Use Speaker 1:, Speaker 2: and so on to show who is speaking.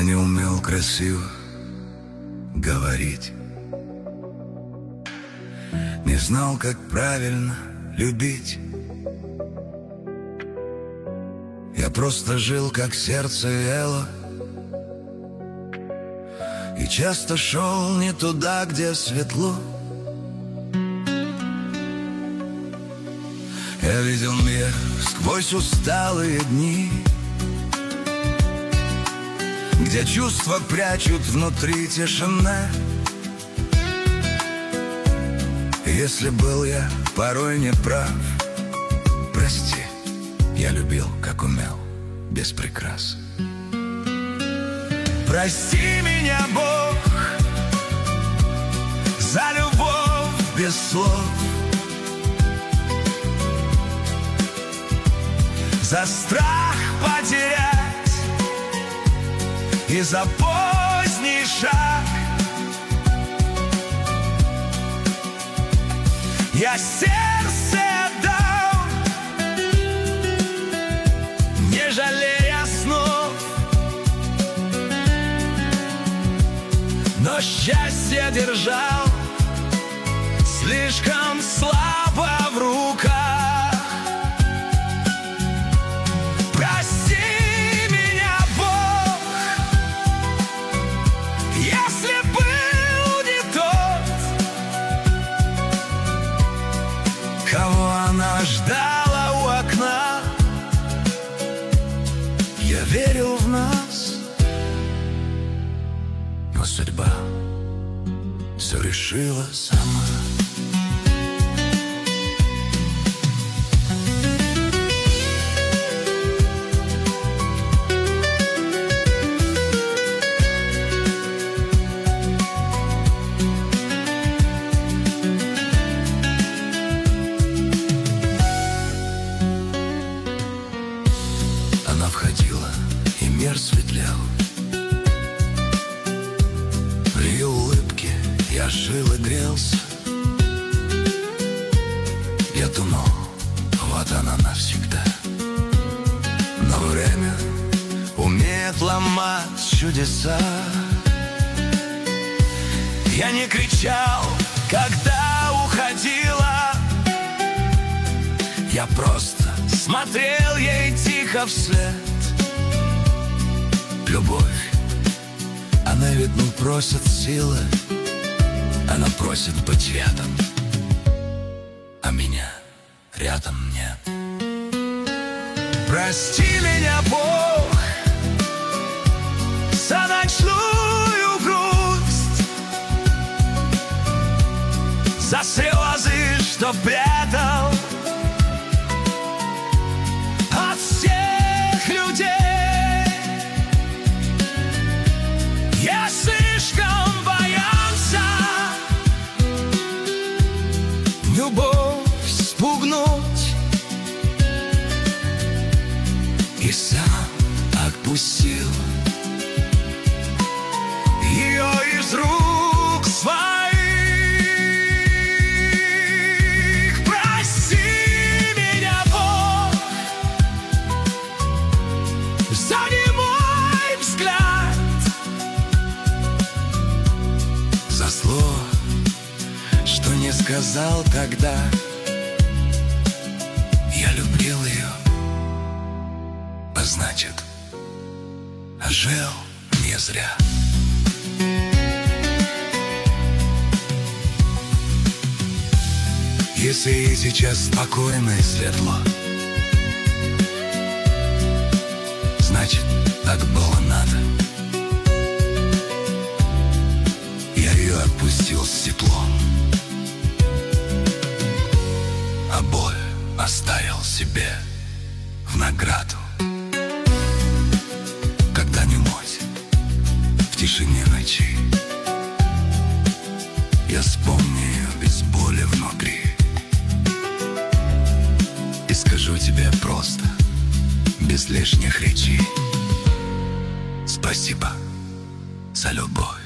Speaker 1: не умел красиво говорить, не знал, как правильно любить. Я просто жил, как сердце вело, и часто шел не туда, где светло. Я видел мир сквозь усталые дни, где чувства прячут внутри тишина. Если был я порой неправ, прости, я любил, как умел, без прикрас. Прости меня, Бог, за любовь без слов, за страх потерять и за поздний шаг. Я сердце отдал, не жалея снов, но счастье держал слишком слабо в руках. Прости меня, Бог, если был не тот, кого она ждала у окна. Я верил в нас, но судьба все решила сама. Она входила, и мир светлел. В ее улыбке я жил и грелся. Я думал, вот она навсегда. Но время умеет ломать чудеса. Я не кричал, когда уходила, я просто смотрел ей тихо вслед. Любовь, она ведь не просит силы, она просит быть рядом, а меня рядом нет. Прости меня, Бог, за ночную грусть, за слезы, что прятал от всех людей. Я слишком боялся любовь спугнуть и сам отпустил ее из рук своих. Прости меня, Бог, за немой взгляд, за слово, что не сказал тогда. Я любил ее, а значит, жил не зря. Если ей сейчас спокойно и светло, значит, так было надо. Я ее отпустил с теплом, а боль оставил себе в награду. Когда-нибудь в тишине ночи я вспомню ее без боли внутри и скажу тебе просто, без лишних речей: спасибо за любовь.